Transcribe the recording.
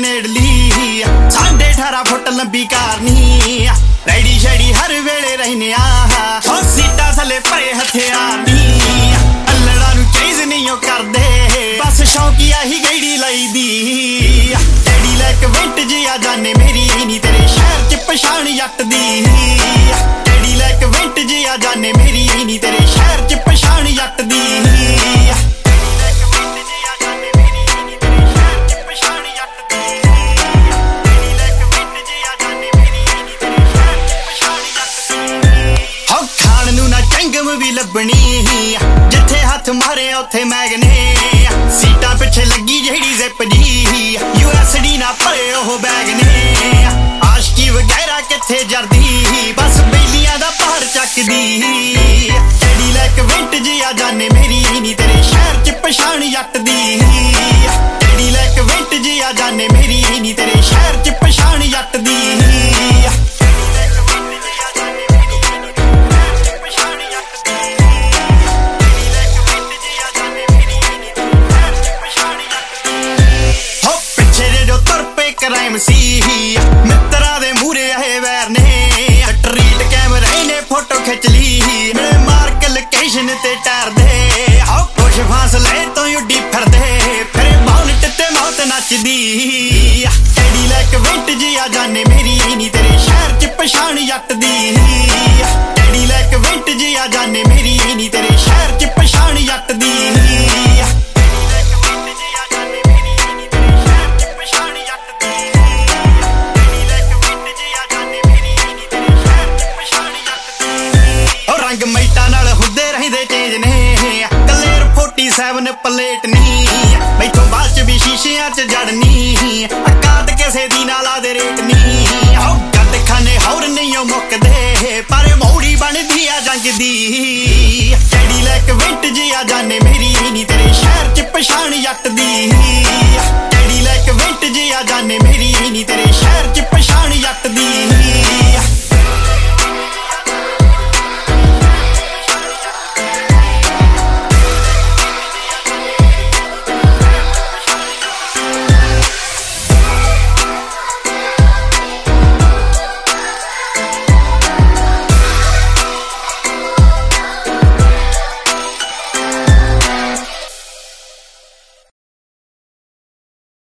नेड़ली 18.5 foot लंबी कारनी ready Shady हर वेले रहने सीटा थले भरे हथियार नी अल्लड़ा नू चेज नहीं ओ करदे बस शौकिया ही गेड़ी लाई दी डैडी लैक विंट जी आ जाने मेरी नी तेरे शहर च पछाण जट दी डैडी लैक विंट जी आ जाने मेरी नी तेरे शहर च पछाण जट दी भी लभनी जिथे हथ मारे उथे मैगने सीटा पिछे लगी जेड़ी जिप जी यूएसडी ना भरे ओह बैग ने आशकी वगैरह किथे जरदी बस बेलियां दा भार चकदी डैडी लैक विंट जी आ जाने मेरी नी तेरे शहर च पछाण जट दी डैडी लैक विंट जी आ जाने मेरी नी तेरे शहर च पछाण जट दी क्राइम सी मित्रा दे मूरे आए वैर ने स्ट्रीट कैमरे ने फोटो खिंच ली मेरे मार्क लोकेशन ते टैर दे कुछ फासले तो उड्डी फिरदे फिर बाउंट ते मौत नचदी डैडी लैक विंट जी आ जाने मेरी नी तेरे शहर च पछाण जट दी डैडी लैक विंट जी आ जाने मेरी नी तेरे शहर च पछाण जट दी मैटा नाल हुंदे रहिंदे चेंज ने कलेर 47 पलेट नी मैथों बाद च भी शीशियां च जड़नी अकात किसे दी नाला दे रेट नी गंद खाने होर नहीं ओ मुकदे पर मौड़ी बनदी आ जंग दी डैडी लैक विंट जी आ जाने मेरी नी तेरे शहर च पछाण जट दी डैडी लैक विंट जी आ जाने मेरी